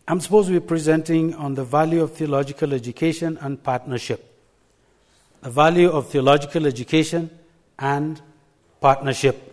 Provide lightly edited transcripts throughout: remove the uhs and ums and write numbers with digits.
I'm supposed to be presenting on the value of theological education and partnership. The value of theological education and partnership.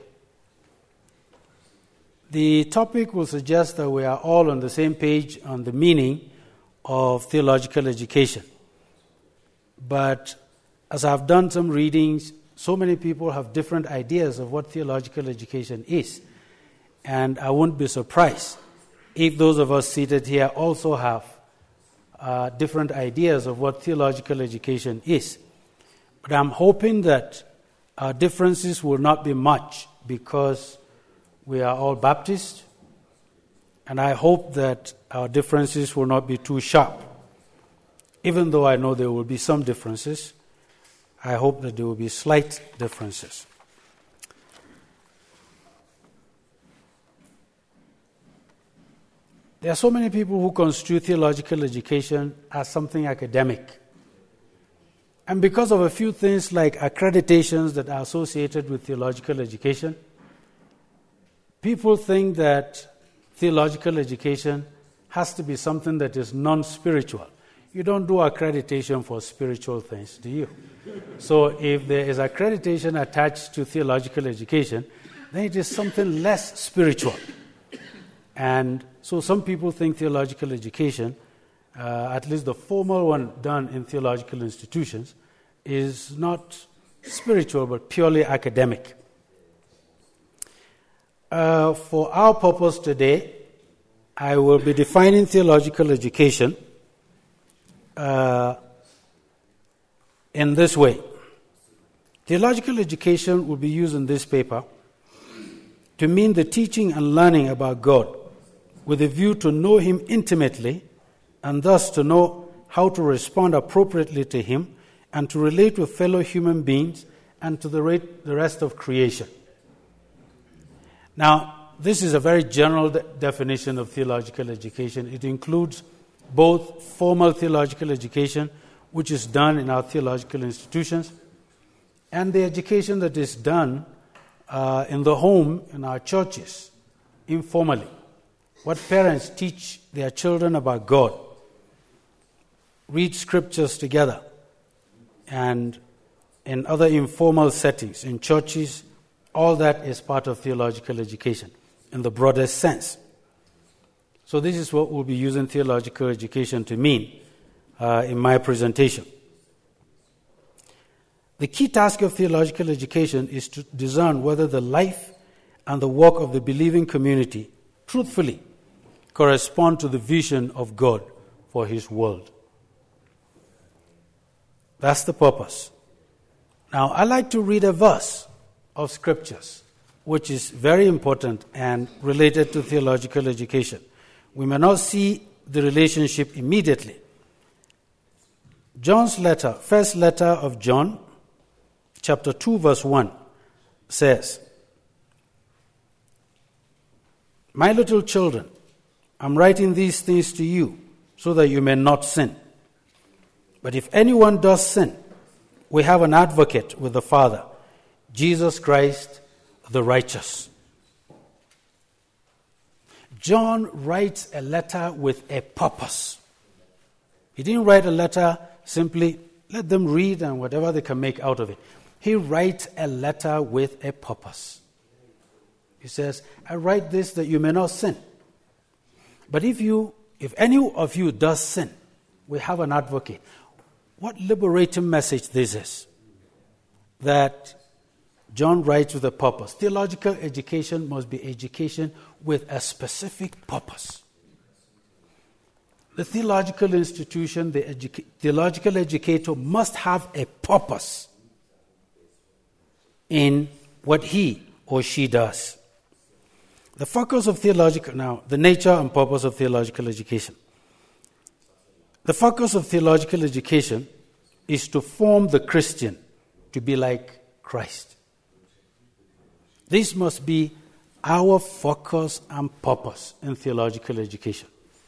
The topic will suggest that we are all on the same page on the meaning of theological education. But as I've done some readings, so many people have different ideas of what theological education is. And I won't be surprised if those of us seated here also have different ideas of what theological education is. But I'm hoping that our differences will not be much because we are all Baptists, and I hope that our differences will not be too sharp. Even though I know there will be some differences, I hope that there will be slight differences. There are so many people who construe theological education as something academic. And because of a few things like accreditations that are associated with theological education, people think that theological education has to be something that is non-spiritual. You don't do accreditation for spiritual things, do you? So if there is accreditation attached to theological education, then it is something less spiritual. And so some people think theological education, at least the formal one done in theological institutions, is not spiritual but purely academic. For our purpose today, I will be defining theological education in this way. Theological education will be used in this paper to mean the teaching and learning about God with a view to know Him intimately and thus to know how to respond appropriately to Him and to relate with fellow human beings and to the rest of creation. Now, this is a very general definition of theological education. It includes both formal theological education, which is done in our theological institutions, and the education that is done in the home, in our churches, informally. What parents teach their children about God, read scriptures together, and in other informal settings, in churches, all that is part of theological education in the broadest sense. So this is what we'll be using theological education to mean in my presentation. The key task of theological education is to discern whether the life and the work of the believing community truthfully correspond to the vision of God for His world. That's the purpose. Now, I like to read a verse of scriptures, which is very important and related to theological education. We may not see the relationship immediately. John's letter, first letter of John, chapter 2, verse 1, says, "My little children, I'm writing these things to you so that you may not sin. But if anyone does sin, we have an advocate with the Father, Jesus Christ the righteous." John writes a letter with a purpose. He didn't write a letter simply, let them read and whatever they can make out of it. He writes a letter with a purpose. He says, I write this that you may not sin. But if any of you does sin, we have an advocate. What liberating message this is. That John writes with a purpose. Theological education must be education with a specific purpose. The theological institution, the theological educator must have a purpose in what he or she does. The focus of the nature and purpose of theological education. The focus of theological education is to form the Christian to be like Christ. This must be our focus and purpose in theological education.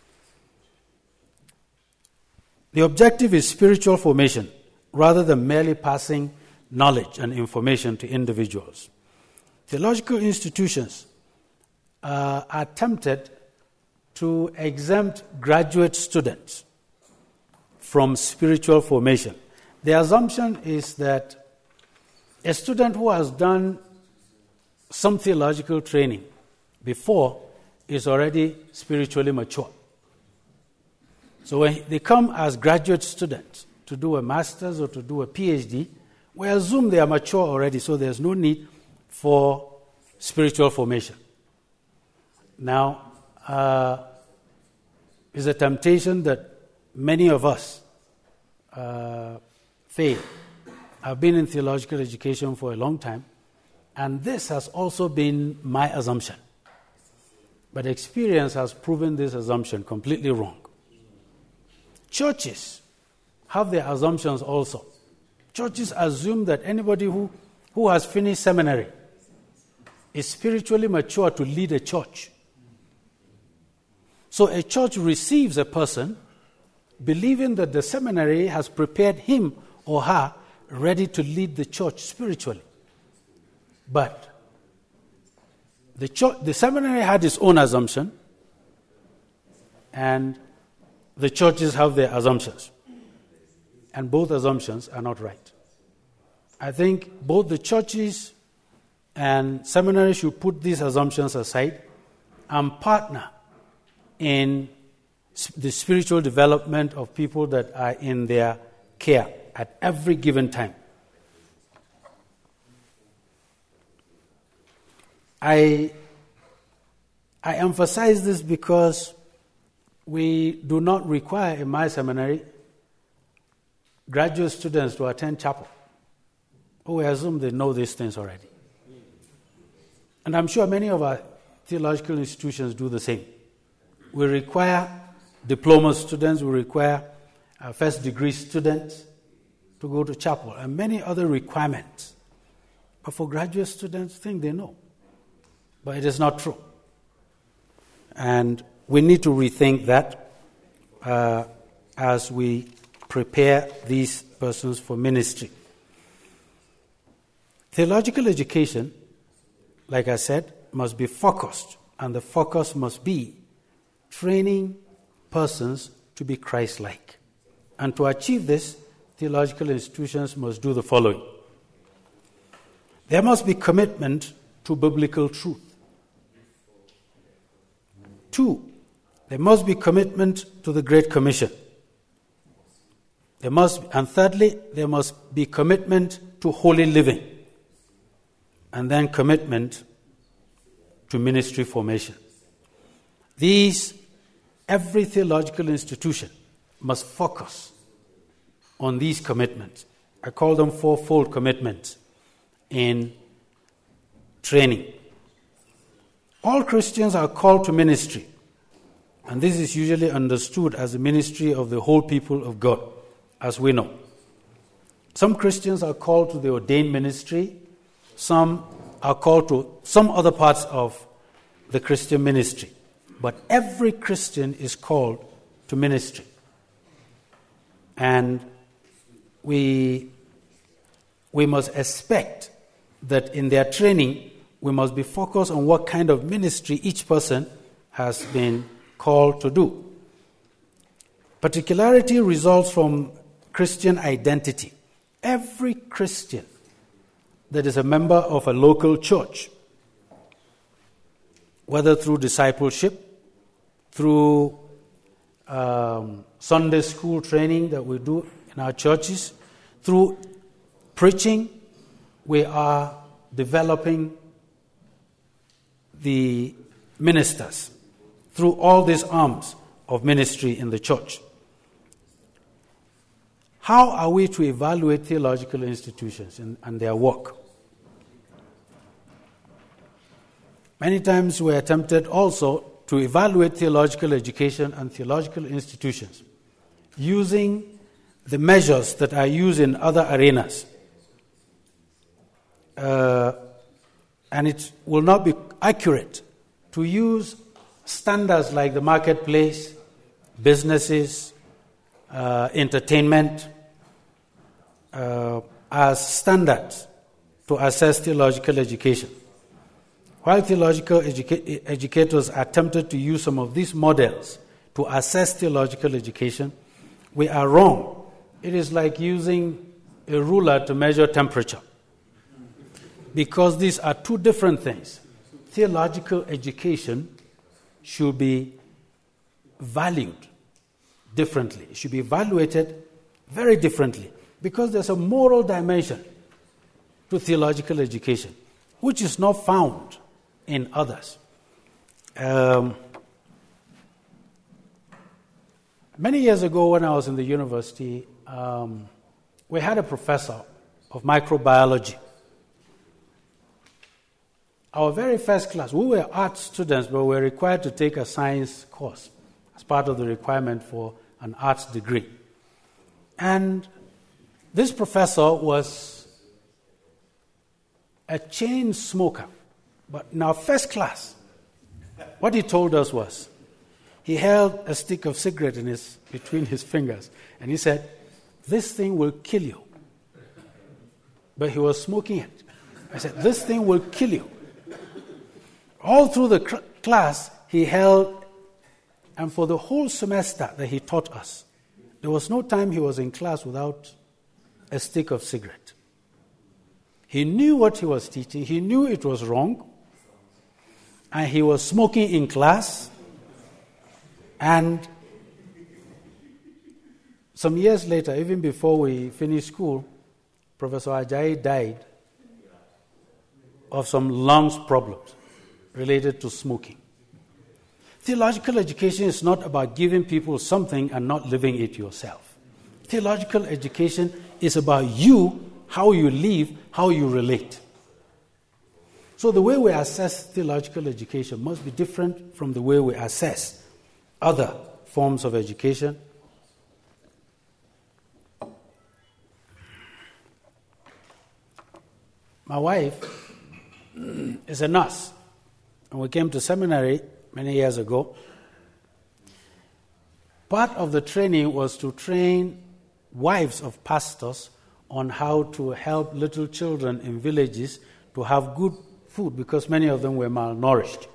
The objective is spiritual formation rather than merely passing knowledge and information to individuals. Theological institutions are tempted to exempt graduate students from spiritual formation. The assumption is that a student who has done some theological training before is already spiritually mature. So when they come as graduate students to do a master's or to do a PhD, we assume they are mature already, so there's no need for spiritual formation. Now, it's a temptation that many of us fail. I've been in theological education for a long time, and this has also been my assumption. But experience has proven this assumption completely wrong. Churches have their assumptions also. Churches assume that anybody who has finished seminary is spiritually mature to lead a church. So a church receives a person believing that the seminary has prepared him or her ready to lead the church spiritually. But the seminary had its own assumption, and the churches have their assumptions. And both assumptions are not right. I think both the churches and seminaries should put these assumptions aside and partner in the spiritual development of people that are in their care at every given time. I emphasize this because we do not require in my seminary graduate students to attend chapel. We assume they know these things already. And I'm sure many of our theological institutions do the same. We require diploma students, we require first degree students to go to chapel, and many other requirements. But for graduate students, I think they know. But it is not true. And we need to rethink that as we prepare these persons for ministry. Theological education, like I said, must be focused, and the focus must be training persons to be Christ-like. And to achieve this, theological institutions must do the following. There must be commitment to biblical truth. 2, there must be commitment to the Great Commission. And thirdly, there must be commitment to holy living. And then commitment to ministry formation. Every theological institution must focus on these commitments. I call them fourfold commitments in training. All Christians are called to ministry, and this is usually understood as the ministry of the whole people of God, as we know. Some Christians are called to the ordained ministry, some are called to some other parts of the Christian ministry. But every Christian is called to ministry. And we must expect that in their training, we must be focused on what kind of ministry each person has been called to do. Particularity results from Christian identity. Every Christian that is a member of a local church, whether through discipleship, through Sunday school training that we do in our churches, through preaching, we are developing the ministers through all these arms of ministry in the church. How are we to evaluate theological institutions and their work? Many times we are tempted also to evaluate theological education and theological institutions using the measures that are used in other arenas. And it will not be accurate to use standards like the marketplace, businesses, entertainment as standards to assess theological education. While theological educators attempted to use some of these models to assess theological education, we are wrong. It is like using a ruler to measure temperature, because these are two different things. Theological education should be valued differently. It should be evaluated very differently, because there's a moral dimension to theological education, which is not found in others. Many years ago, when I was in the university, we had a professor of microbiology. Our very first class, we were art students, but we were required to take a science course as part of the requirement for an arts degree. And this professor was a chain smoker. But in our first class, what he told us was, he held a stick of cigarette between his fingers, and he said, "This thing will kill you." But he was smoking it. I said, "This thing will kill you." All through the class, he held, and for the whole semester that he taught us, there was no time he was in class without a stick of cigarette. He knew what he was teaching. He knew it was wrong. And he was smoking in class. And some years later, even before we finished school, Professor Ajayi died of some lungs problems related to smoking. Theological education is not about giving people something and not living it yourself. Theological education is about you, how you live, how you relate. So the way we assess theological education must be different from the way we assess other forms of education. My wife is a nurse, and we came to seminary many years ago. Part of the training was to train wives of pastors on how to help little children in villages to have good food, because many of them were malnourished.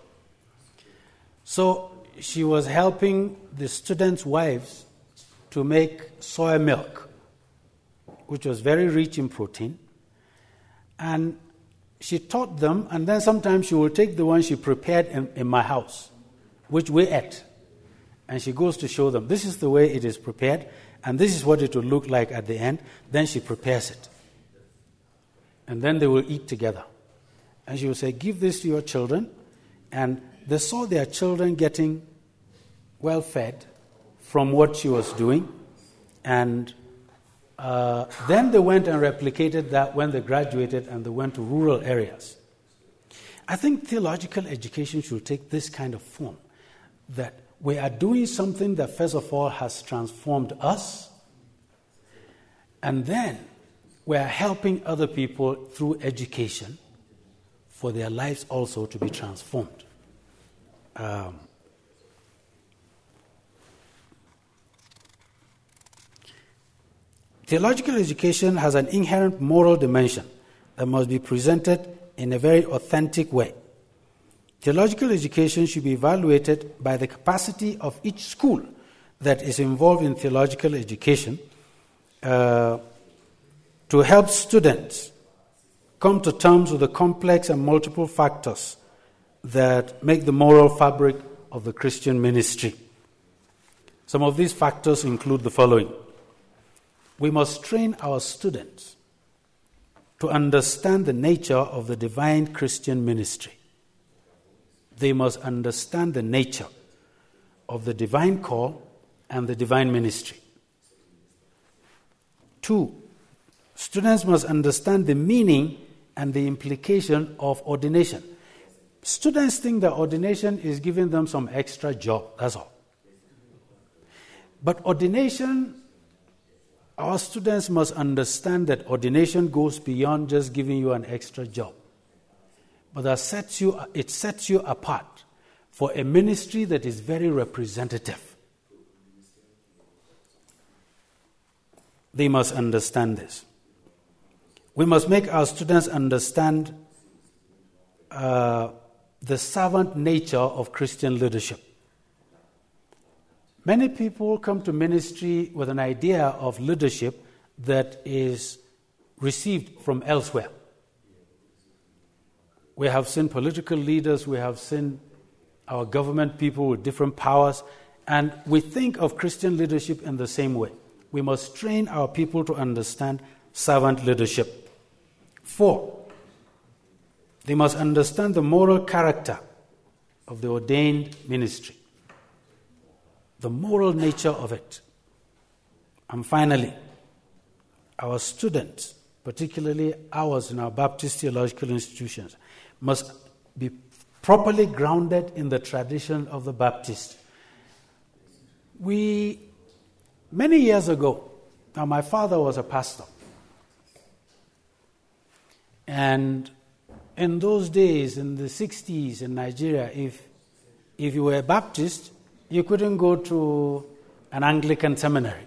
So she was helping the students' wives to make soy milk, which was very rich in protein. And she taught them, and then sometimes she would take the one she prepared in my house, which we ate. And she goes to show them, this is the way it is prepared, and this is what it will look like at the end. Then she prepares it. And then they will eat together. And she would say, give this to your children. And they saw their children getting well fed from what she was doing. And then they went and replicated that when they graduated and they went to rural areas. I think theological education should take this kind of form, that we are doing something that first of all has transformed us, and then we are helping other people through education for their lives also to be transformed. Theological education has an inherent moral dimension that must be presented in a very authentic way. Theological education should be evaluated by the capacity of each school that is involved in theological education to help students come to terms with the complex and multiple factors that make the moral fabric of the Christian ministry. Some of these factors include the following. We must train our students to understand the nature of the divine Christian ministry. They must understand the nature of the divine call and the divine ministry. 2, students must understand the meaning and the implication of ordination. Students think that ordination is giving them some extra job, that's all. But ordination, our students must understand that ordination goes beyond just giving you an extra job. But it sets you apart for a ministry that is very representative. They must understand this. We must make our students understand the servant nature of Christian leadership. Many people come to ministry with an idea of leadership that is received from elsewhere. We have seen political leaders, we have seen our government people with different powers, and we think of Christian leadership in the same way. We must train our people to understand servant leadership. 4, they must understand the moral character of the ordained ministry, the moral nature of it. And finally, our students, particularly ours in our Baptist theological institutions, must be properly grounded in the tradition of the Baptist. Many years ago, now my father was a pastor, and in those days, in the 60s in Nigeria, if you were a Baptist, you couldn't go to an Anglican seminary.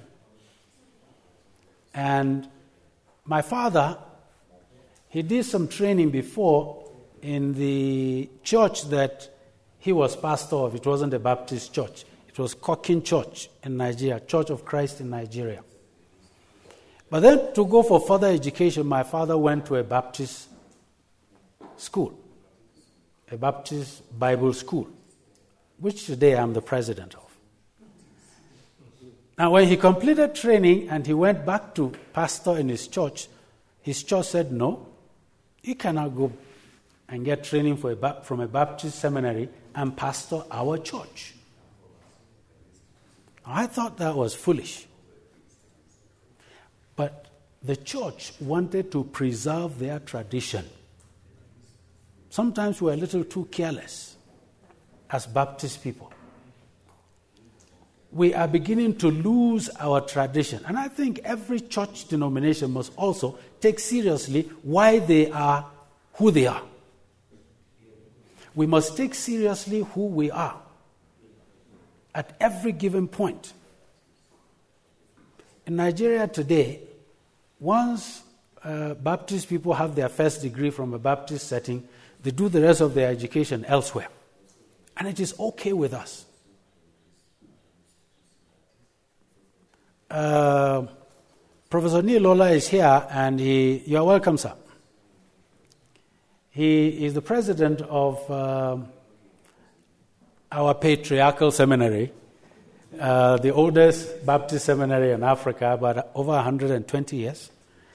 And my father, he did some training before in the church that he was pastor of. It wasn't a Baptist church. It was Kokin Church in Nigeria, Church of Christ in Nigeria. But then to go for further education, my father went to a Baptist school, a Baptist Bible school, which today I'm the president of. Now, when he completed training and he went back to pastor in his church said, no, you cannot go and get training from a Baptist seminary and pastor our church. I thought that was foolish. But the church wanted to preserve their tradition. Sometimes we're a little too careless as Baptist people. We are beginning to lose our tradition. And I think every church denomination must also take seriously why they are who they are. We must take seriously who we are at every given point. In Nigeria today, once Baptist people have their first degree from a Baptist setting, they do the rest of their education elsewhere. And it is okay with us. Professor Neil Lola is here, and you are welcome, sir. He is the president of our patriarchal seminary, the oldest Baptist seminary in Africa, about over 120 years.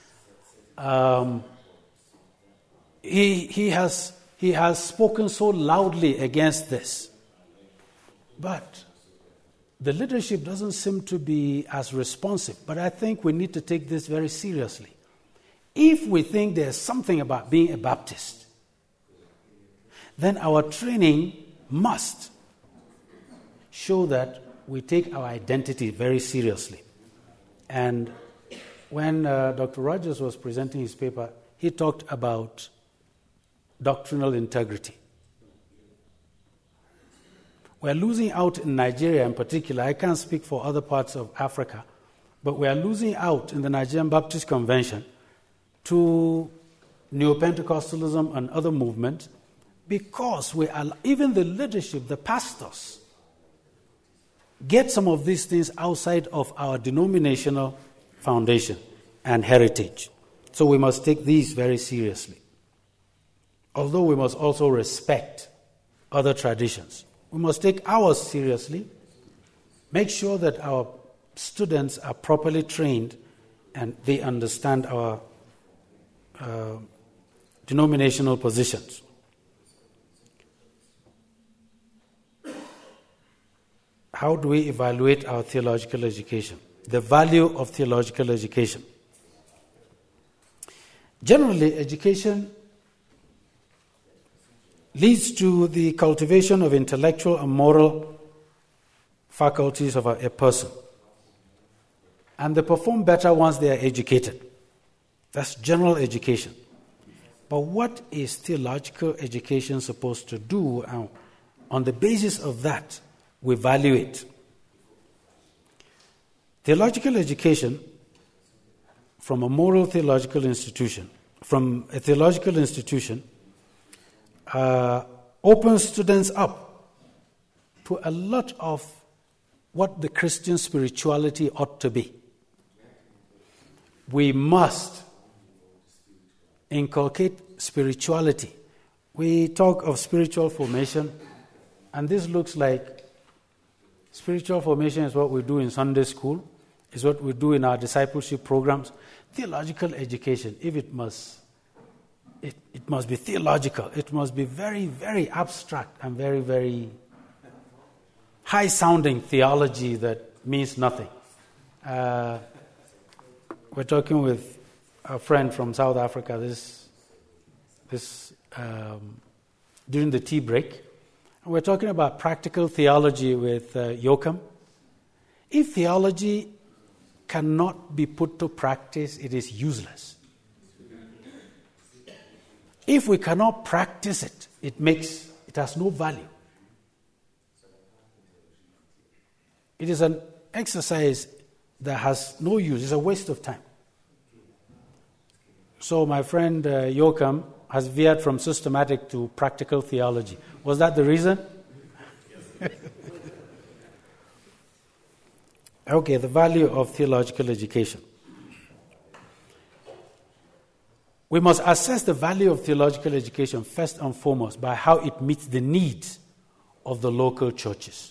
He has spoken so loudly against this, but the leadership doesn't seem to be as responsive. But I think we need to take this very seriously. If we think there's something about being a Baptist, then our training must show that we take our identity very seriously. And when Dr. Rogers was presenting his paper, he talked about doctrinal integrity. We're losing out in Nigeria in particular. I can't speak for other parts of Africa, but we are losing out in the Nigerian Baptist Convention to Neo-Pentecostalism and other movements because even the leadership, the pastors, get some of these things outside of our denominational foundation and heritage. So we must take these very seriously. Although we must also respect other traditions. We must take ours seriously, make sure that our students are properly trained and they understand our denominational positions. How do we evaluate our theological education? The value of theological education. Generally, education leads to the cultivation of intellectual and moral faculties of a person. And they perform better once they are educated. That's general education. But what is theological education supposed to do? And on the basis of that, we value it. Theological education from a moral theological institution, opens students up to a lot of what the Christian spirituality ought to be. We must inculcate spirituality. We talk of spiritual formation, and this looks like spiritual formation is what we do in Sunday school, is what we do in our discipleship programs. Theological education, if it must be theological. It must be very, very abstract and very, very high-sounding theology that means nothing. We're talking with a friend from South Africa during the tea break. And we're talking about practical theology with Joachim. If theology cannot be put to practice, it is useless. If we cannot practice it, it has no value. It is an exercise that has no use. It's a waste of time. So my friend Joachim has veered from systematic to practical theology. Was that the reason? Okay, the value of theological education. We must assess the value of theological education first and foremost by how it meets the needs of the local churches.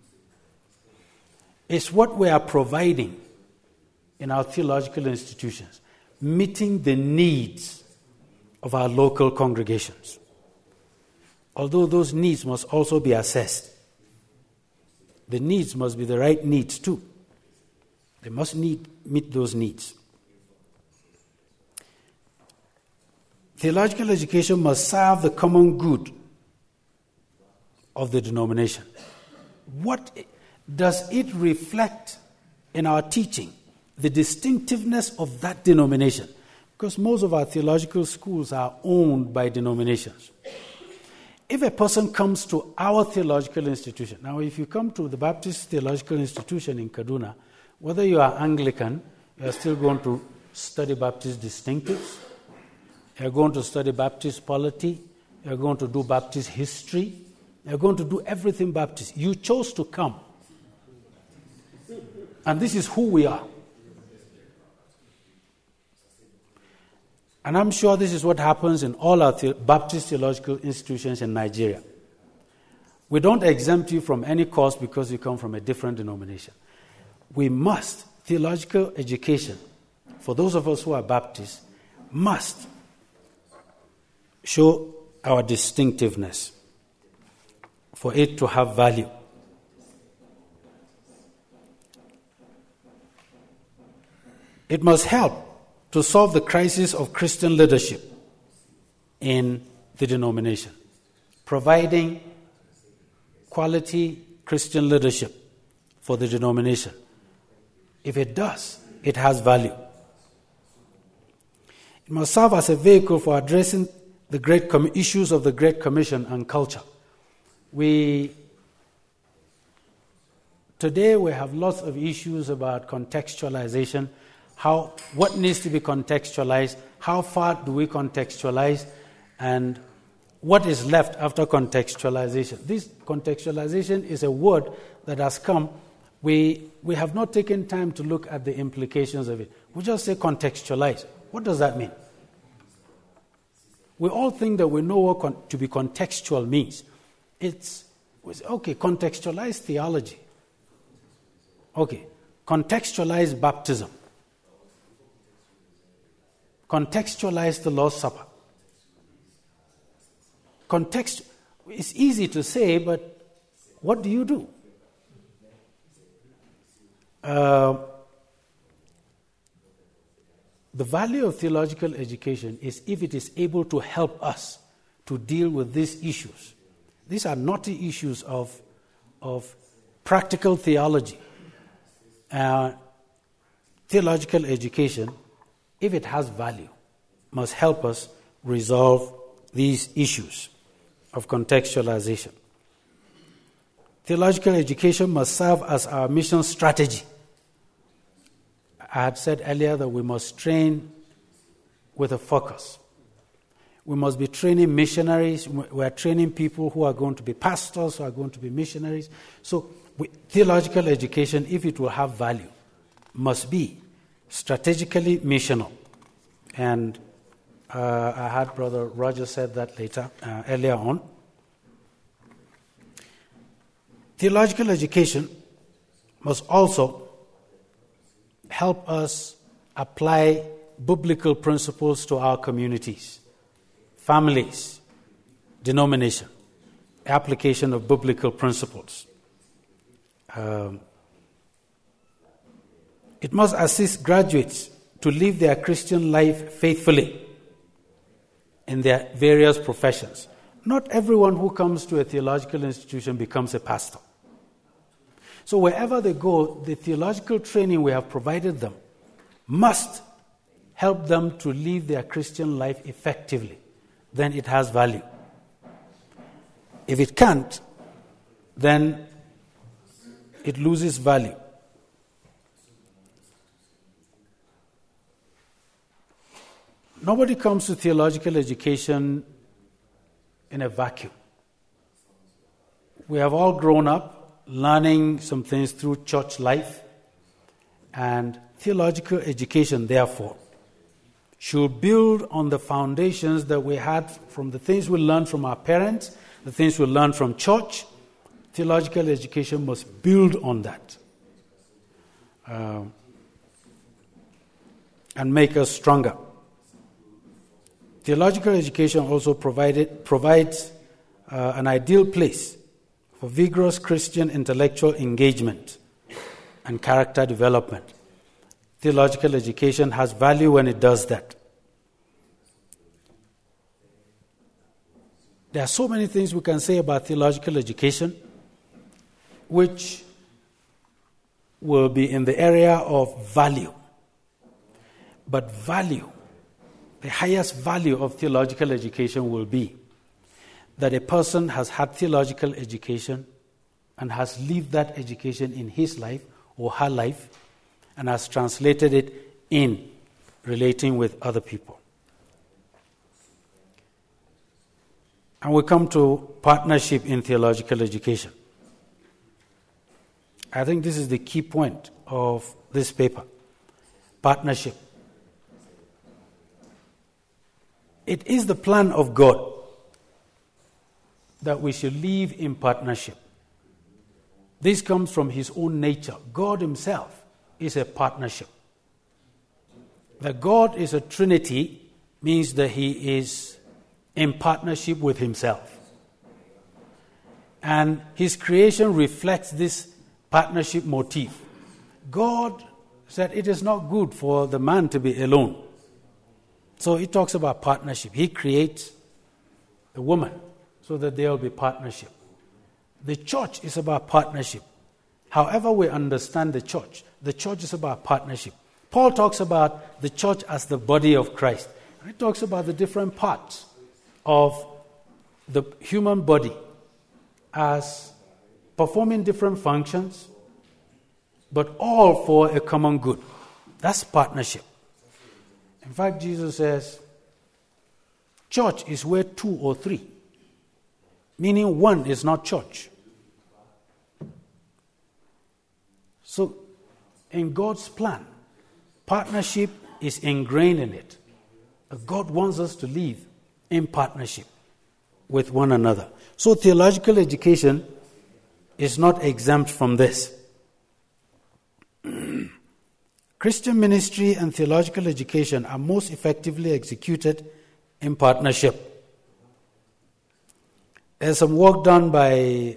It's what we are providing in our theological institutions, meeting the needs of our local congregations. Although those needs must also be assessed. The needs must be the right needs too. They must meet those needs. Theological education must serve the common good of the denomination. What does it reflect in our teaching? The distinctiveness of that denomination. Because most of our theological schools are owned by denominations. If a person comes to our theological institution, now if you come to the Baptist Theological Institution in Kaduna, whether you are Anglican, you are still going to study Baptist distinctives. You're going to study Baptist polity. You're going to do Baptist history. You're going to do everything Baptist. You chose to come. And this is who we are. And I'm sure this is what happens in all our Baptist theological institutions in Nigeria. We don't exempt you from any course because you come from a different denomination. We must, theological education, for those of us who are Baptists, must show our distinctiveness for it to have value. It must help to solve the crisis of Christian leadership in the denomination, providing quality Christian leadership for the denomination. If it does, it has value. It must serve as a vehicle for addressing the issues of the Great Commission and culture. Today we have lots of issues about contextualization, what needs to be contextualized, how far do we contextualize, and what is left after contextualization. This contextualization is a word that has come. We have not taken time to look at the implications of it. We just say contextualize. What does that mean? We all think that we know what to be contextual means. It's okay, contextualize theology. Okay, contextualize baptism. Contextualize the Lord's Supper. It's easy to say, but what do you do? The value of theological education is if it is able to help us to deal with these issues. These are knotty issues of practical theology. Theological education, if it has value, must help us resolve these issues of contextualization. Theological education must serve as our mission strategy. I had said earlier that we must train with a focus. We must be training missionaries. We are training people who are going to be pastors, who are going to be missionaries. So theological education, if it will have value, must be strategically missional. And I heard Brother Roger said that earlier on. Theological education must also help us apply biblical principles to our communities, families, denomination, application of biblical principles. It must assist graduates to live their Christian life faithfully in their various professions. Not everyone who comes to a theological institution becomes a pastor. So wherever they go, the theological training we have provided them must help them to live their Christian life effectively. Then it has value. If it can't, then it loses value. Nobody comes to theological education in a vacuum. We have all grown up learning some things through church life, and theological education, therefore, should build on the foundations that we had from the things we learned from our parents, the things we learned from church. Theological education must build on that and make us stronger. Theological education also provides an ideal place for vigorous Christian intellectual engagement and character development. Theological education has value when it does that. There are so many things we can say about theological education, which will be in the area of value. But value, the highest value of theological education will be that a person has had theological education and has lived that education in his life or her life and has translated it in relating with other people. And we come to partnership in theological education. I think this is the key point of this paper. Partnership. It is the plan of God that we should live in partnership. This comes from His own nature. God Himself is a partnership. That God is a Trinity means that He is in partnership with Himself. And His creation reflects this partnership motif. God said it is not good for the man to be alone. So He talks about partnership. He creates the woman so that there will be partnership. The church is about partnership. However we understand the church is about partnership. Paul talks about the church as the body of Christ. And he talks about the different parts of the human body as performing different functions, but all for a common good. That's partnership. In fact, Jesus says, church is where 2 or 3, meaning one is not church. So, in God's plan, partnership is ingrained in it. God wants us to live in partnership with one another. So, theological education is not exempt from this. Christian ministry and theological education are most effectively executed in partnership. There's some work done by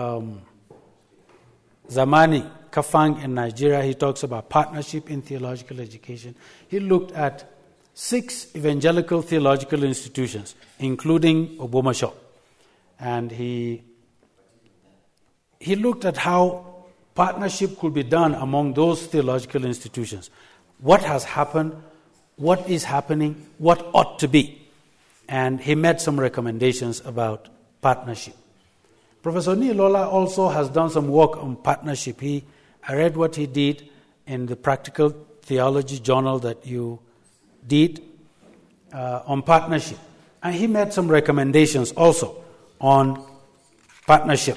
Zamani Kafang in Nigeria. He talks about partnership in theological education. He looked at 6 evangelical theological institutions, including Obomashaw. And he looked at how partnership could be done among those theological institutions. What has happened, what is happening, what ought to be. And he made some recommendations about partnership. Professor Nilola also has done some work on partnership. I read what he did in the Practical Theology Journal that you did on partnership. And he made some recommendations also on partnership.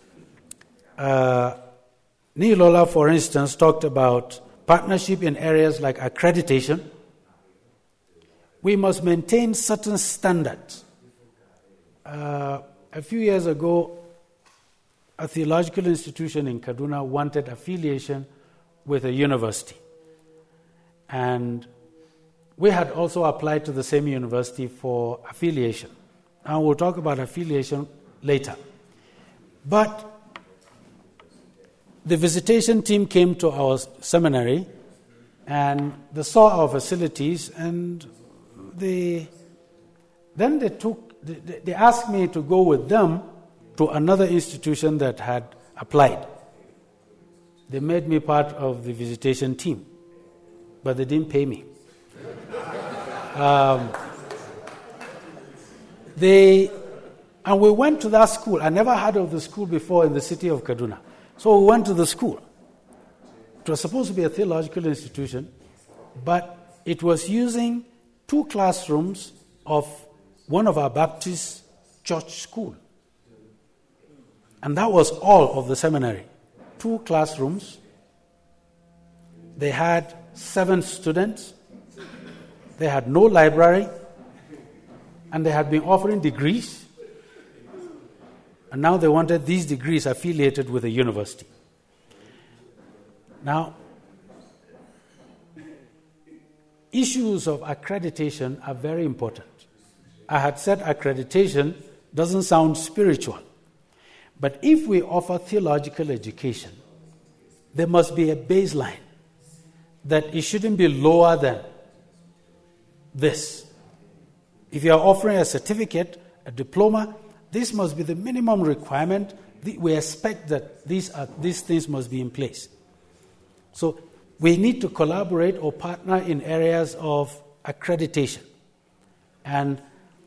Nilola, for instance, talked about partnership in areas like accreditation. We must maintain certain standards. A few years ago, a theological institution in Kaduna wanted affiliation with a university. And we had also applied to the same university for affiliation. And we'll talk about affiliation later. But the visitation team came to our seminary and they saw our facilities, and they asked me to go with them to another institution that had applied. They made me part of the visitation team, but they didn't pay me. And we went to that school. I never heard of the school before in the city of Kaduna. So we went to the school. It was supposed to be a theological institution, but it was using 2 classrooms of one of our Baptist church school. And that was all of the seminary. 2 classrooms. They had 7 students. They had no library. And they had been offering degrees. And now they wanted these degrees affiliated with a university. Now, issues of accreditation are very important. I had said accreditation doesn't sound spiritual. But if we offer theological education, there must be a baseline that it shouldn't be lower than this. If you are offering a certificate, a diploma, this must be the minimum requirement. We expect that these things must be in place. So we need to collaborate or partner in areas of accreditation. And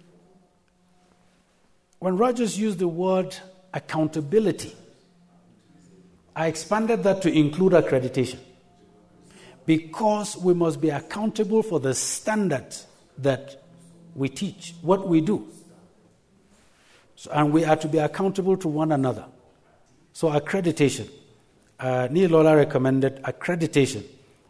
when Rogers used the word accountability, I expanded that to include accreditation. Because we must be accountable for the standards that we teach, what we do. And we are to be accountable to one another. So accreditation. Nilola recommended accreditation.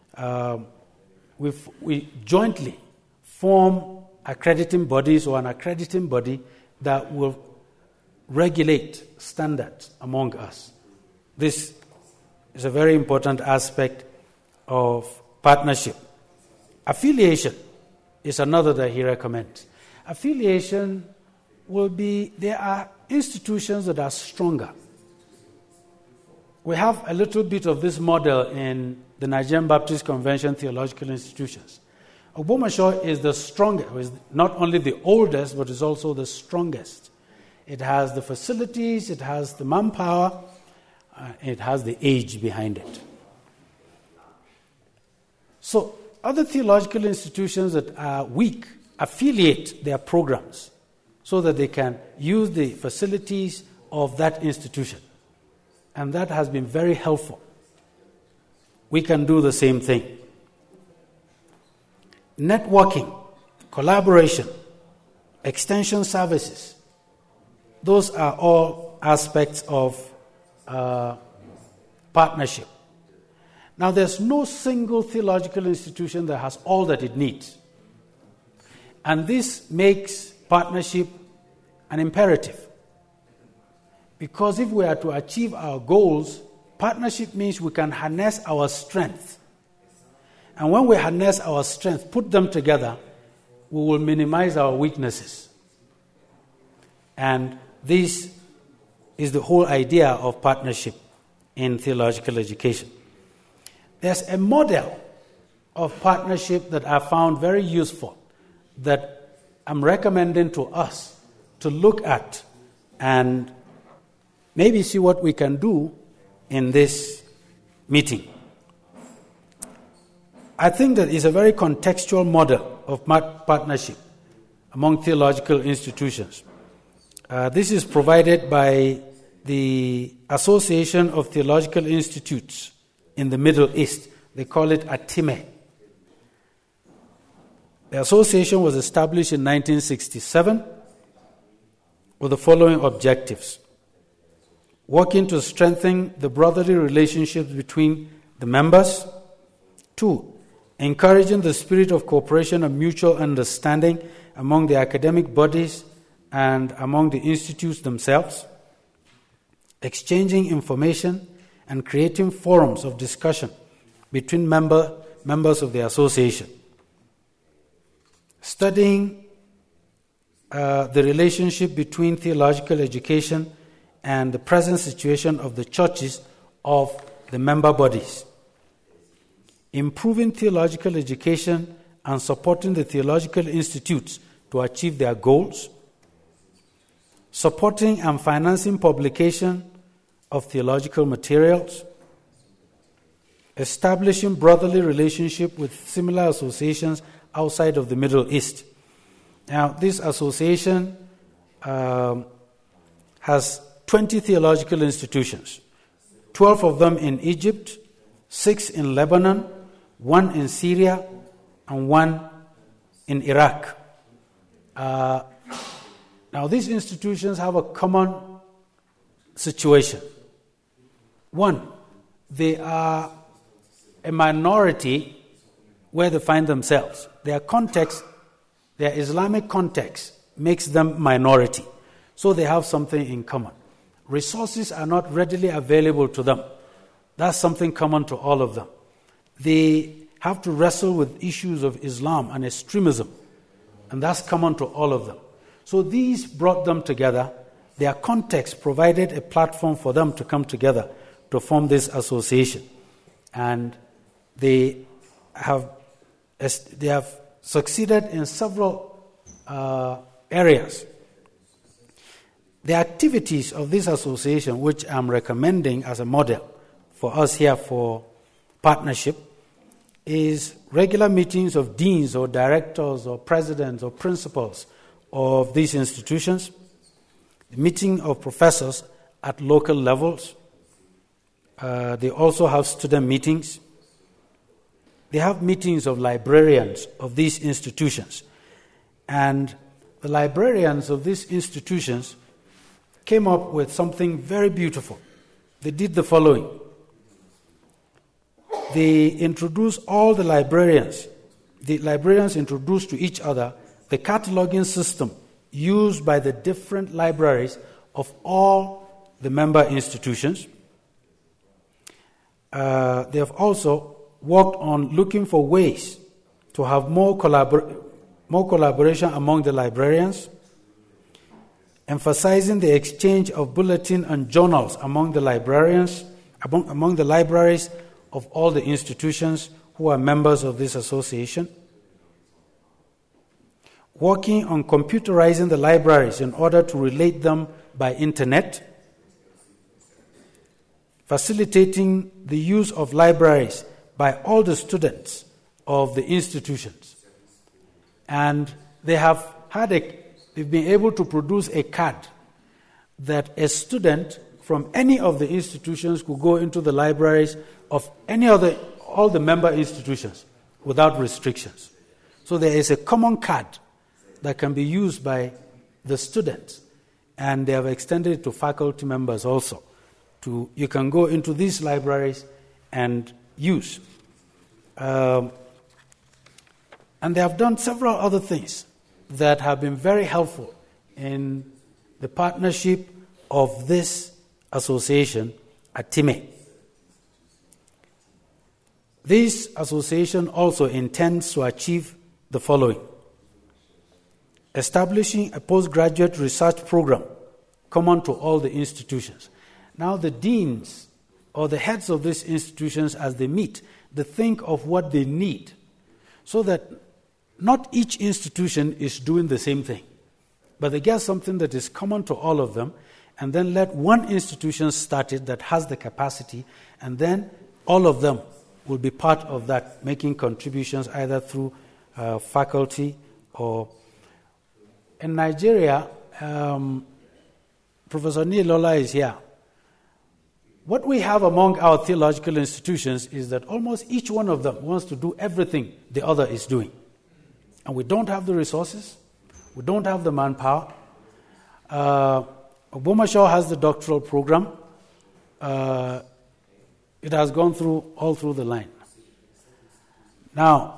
We jointly form accrediting bodies or an accrediting body that will regulate standards among us. This is a very important aspect of partnership. Affiliation is another that he recommends. Affiliation will be, there are institutions that are stronger. We have a little bit of this model in the Nigerian Baptist Convention theological institutions. Ogbomoso is the strongest, is not only the oldest, but is also the strongest. It has the facilities, it has the manpower, it has the age behind it. So other theological institutions that are weak affiliate their programs so that they can use the facilities of that institution. And that has been very helpful. We can do the same thing. Networking, collaboration, extension services, those are all aspects of partnership. Now, there's no single theological institution that has all that it needs. And this makes partnership an imperative. Because if we are to achieve our goals, partnership means we can harness our strength. And when we harness our strength, put them together, we will minimize our weaknesses. And this is the whole idea of partnership in theological education. There's a model of partnership that I found very useful that I'm recommending to us to look at and maybe see what we can do in this meeting. I think that is a very contextual model of partnership among theological institutions. This is provided by the Association of Theological Institutes in the Middle East. They call it ATIME. The association was established in 1967 with the following objectives: working to strengthen the brotherly relationships between the members. 2, encouraging the spirit of cooperation and mutual understanding among the academic bodies and among the institutes themselves. Exchanging information and creating forums of discussion between members of the association. Studying the relationship between theological education and the present situation of the churches of the member bodies. Improving theological education and supporting the theological institutes to achieve their goals. Supporting and financing publication of theological materials. Establishing brotherly relationship with similar associations outside of the Middle East. Now, this association has 20 theological institutions, 12 of them in Egypt, 6 in Lebanon, 1 in Syria, and 1 in Iraq. Now, these institutions have a common situation. 1, they are a minority where they find themselves. Their context, their Islamic context, makes them minority. So they have something in common. Resources are not readily available to them. That's something common to all of them. They have to wrestle with issues of Islam and extremism, and that's common to all of them. So these brought them together. Their context provided a platform for them to come together to form this association. And they have succeeded in several areas. The activities of this association, which I'm recommending as a model for us here for partnership, is regular meetings of deans or directors or presidents or principals of these institutions, meeting of professors at local levels. They also have student meetings. They have meetings of librarians of these institutions. And the librarians of these institutions came up with something very beautiful. They did the following. They introduced all the librarians introduced to each other the cataloging system used by the different libraries of all the member institutions. They have also worked on looking for ways to have more collaboration among the librarians, emphasizing the exchange of bulletin and journals among the librarians, among the libraries of all the institutions who are members of this association, working on computerizing the libraries in order to relate them by internet, facilitating the use of libraries by all the students of the institutions. And they've been able to produce a card that a student from any of the institutions could go into the libraries of all the member institutions without restrictions. So there is a common card that can be used by the students, and they have extended it to faculty members also. You can go into these libraries and use. And they have done several other things that have been very helpful in the partnership of this association at TIME. This association also intends to achieve the following: establishing a postgraduate research program common to all the institutions. Now the deans or the heads of these institutions, as they meet, they think of what they need, so that not each institution is doing the same thing, but they get something that is common to all of them, and then let one institution start it that has the capacity, and then all of them will be part of that, making contributions either through faculty or... In Nigeria, Professor Nilola is here. What we have among our theological institutions is that almost each one of them wants to do everything the other is doing. and we don't have the resources, we don't have the manpower. Obomashaw has the doctoral program. It has gone all through the line. Now,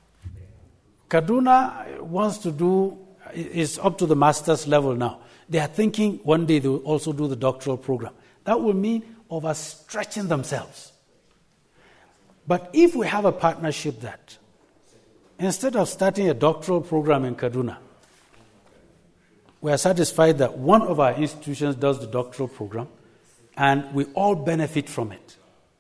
Kaduna wants to do, is up to the master's level now. They are thinking one day they will also do the doctoral program. That will mean overstretching themselves. But if we have a partnership that, instead of starting a doctoral program in Kaduna, we are satisfied that one of our institutions does the doctoral program and we all benefit from it.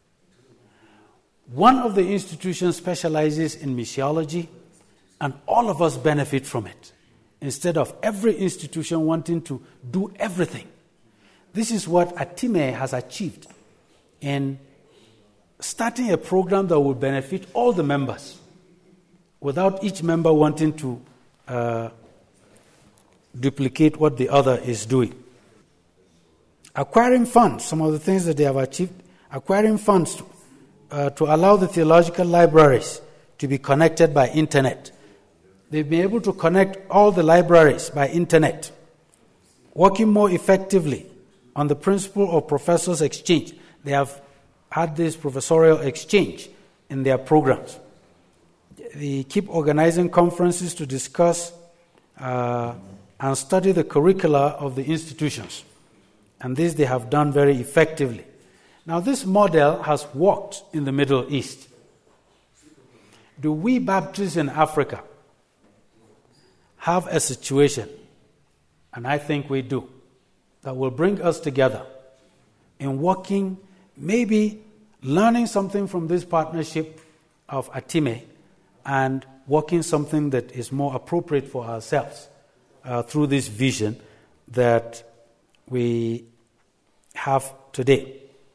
One of the institutions specializes in missiology and all of us benefit from it, instead of every institution wanting to do everything. This is what Atime has achieved in starting a program that will benefit all the members without each member wanting to duplicate what the other is doing. Acquiring funds, some of the things that they have achieved, acquiring funds to allow the theological libraries to be connected by internet. They've been able to connect all the libraries by internet, working more effectively on the principle of professors' exchange. They have had this professorial exchange in their programs. They keep organizing conferences to discuss and study the curricula of the institutions. And this they have done very effectively. Now, this model has worked in the Middle East. Do we Baptists in Africa have a situation, and I think we do, that will bring us together in working, maybe learning something from this partnership of Atime and working something that is more appropriate for ourselves through this vision that we have today.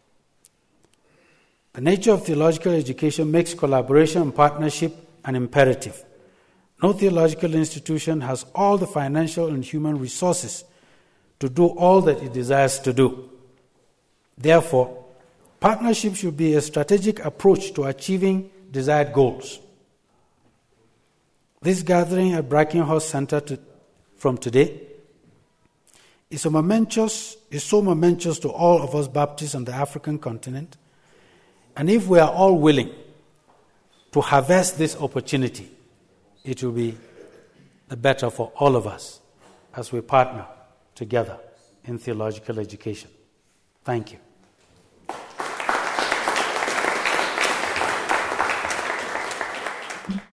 The nature of theological education makes collaboration and partnership an imperative. No theological institution has all the financial and human resources to do all that it desires to do. Therefore, partnership should be a strategic approach to achieving desired goals. This gathering at Brackenhurst Center from today is so momentous to all of us Baptists on the African continent. And if we are all willing to harvest this opportunity, it will be the better for all of us as we partner together in theological education. Thank you.